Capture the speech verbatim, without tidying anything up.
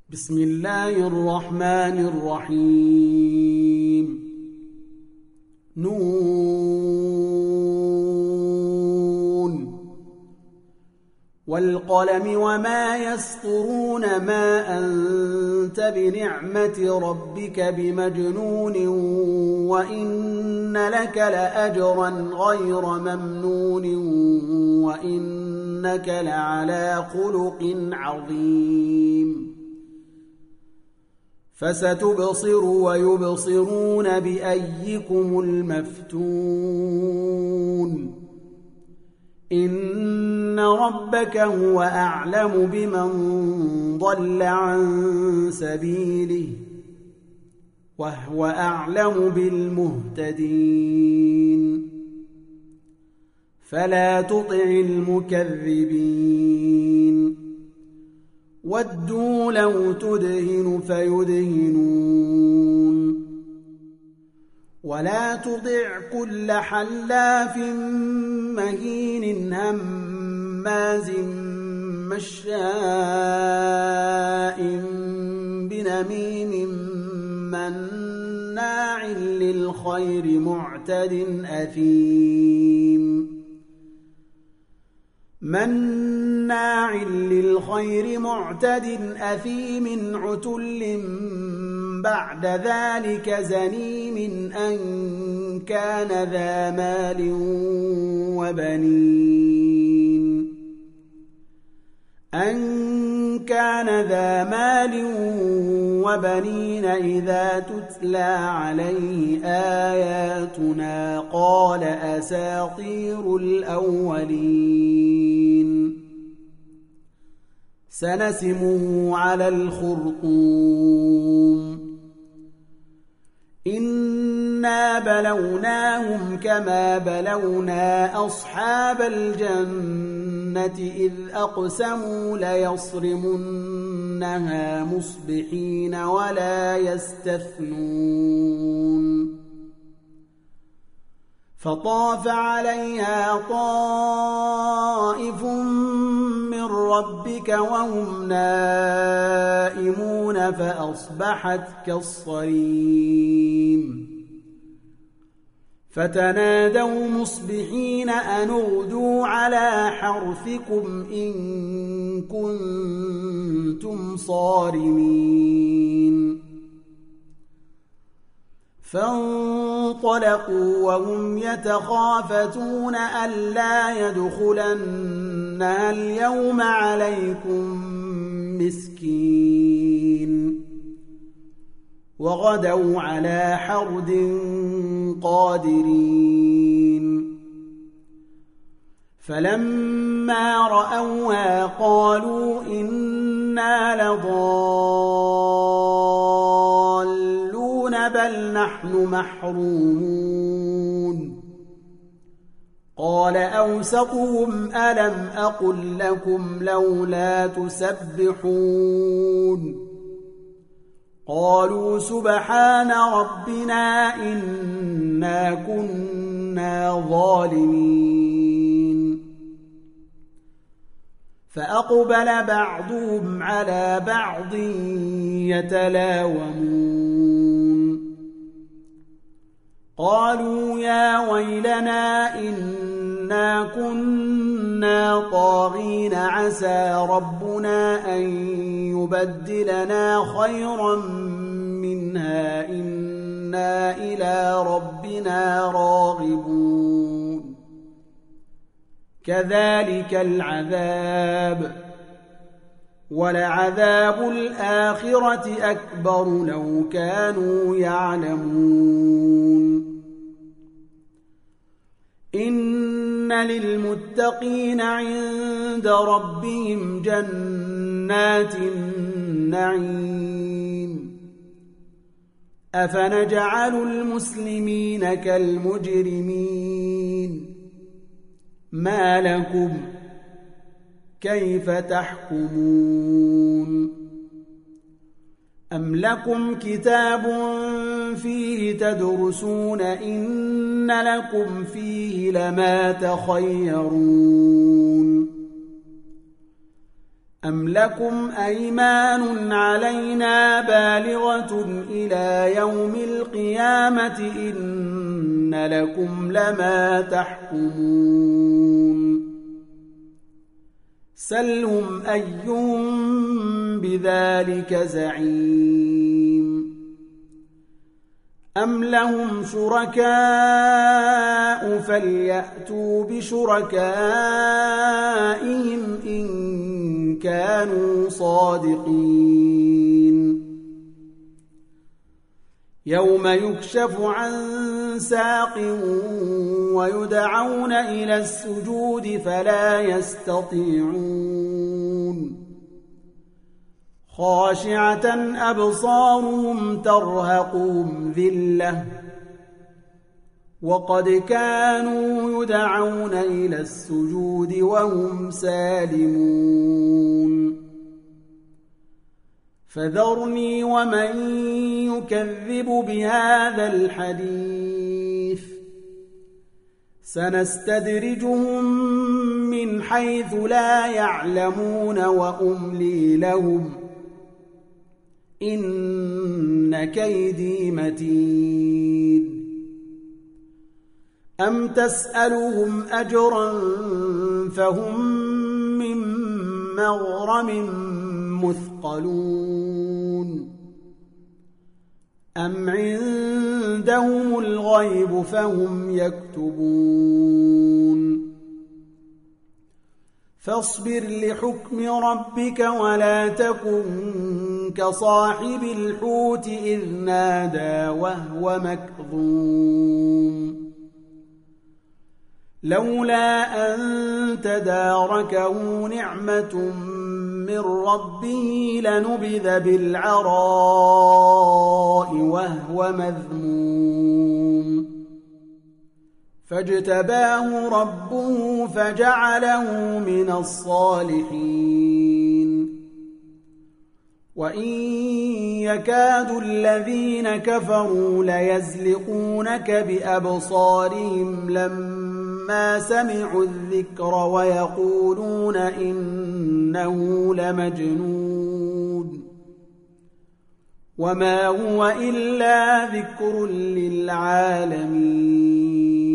بسم الله الرحمن الرحيم نون والقلم وما يسطرون ما أنت بنعمة ربك بمجنون وإن لك لأجرا غير ممنون وإنك لعلى خلق عظيم فستبصر ويبصرون بأيكم المفتون إن ربك هو أعلم بمن ضل عن سبيله وهو أعلم بالمهتدين فلا تطع المكذبين ودوا لو تدهن فيدهنون ولا تطع كل حلاف مهين هماز مشاء بنميم مناع للخير معتد أثيم مناع للخير معتد أثيم عتل بعد ذلك زنيم أن كان ذا مال وبنين أن كان ذا مال وبنين إذا تتلى عليه آياتنا قال أساطير الأولين سنسمه على الخرطوم إنا بلوناهم كما بلونا أصحاب الجنة إذ أقسموا ليصرمنها مصبحين ولا يستثنون فطاف عليها طائف من ربك وهم نائمون فأصبحت كالصريم فتنادوا مصبحين أن اغدوا على حرثكم إن كنتم صارمين فانطلقوا وهم يتخافتون ألا يدخلنها اليوم عليكم مسكين وغدوا على حرد قادرين فلما رأوها قالوا إنا لضالون بل نحن محرومون قال أوسطهم ألم أقل لكم لولا تسبحون قالوا سبحان ربنا إنا كنا ظالمين فأقبل بعضهم على بعض يتلاومون قالوا يا ويلنا إنا كنا طاغين عسى ربنا أن يبدلنا خيرا منها إنا إلى ربنا راغبون كذلك العذاب ولعذاب الآخرة أكبر لو كانوا يعلمون إن للمتقين عند ربهم جنات النعيم أفنجعل المسلمين كالمجرمين ما لكم كيف تحكمون أم لكم كتاب فيه تدرسون إن لكم فيه لما تخيرون أم لكم أيمان علينا بالغة إلى يوم القيامة إن لكم لما تحكمون سلهم أيهم بذلك زعيم أم لهم شركاء فليأتوا بشركائهم إن كانوا صادقين يوم يكشف عن ساق ويدعون إلى السجود فلا يستطيعون خاشعة أبصارهم ترهقهم ذلة وقد كانوا يدعون إلى السجود وهم سالمون فذرني ومن يكذب بهذا الحديث سنستدرجهم من حيث لا يعلمون وأملي لهم إن كيدي متين أم تسألهم أجرا فهم من مغرم مثقلون أم عندهم الغيب فهم يكتبون فاصبر لحكم ربك ولا تكن كصاحب الحوت إذ نادى وهو مكظوم لولا أن تداركه نعمة من ربه لنبذ بالعراء وهو مذموم فاجتباه ربه فجعله من الصالحين وإن يكاد الذين كفروا ليزلقونك بأبصارهم لما سمعوا الذكر ويقولون إنه لمجنون وما هو إلا ذكر للعالمين